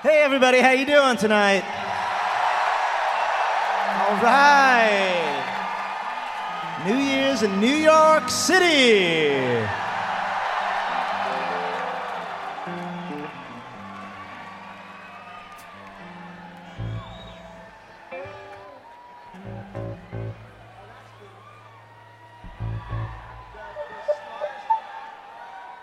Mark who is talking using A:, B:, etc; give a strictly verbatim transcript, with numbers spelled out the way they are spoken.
A: Hey everybody, how you doing tonight? All right. New Year's in New York City.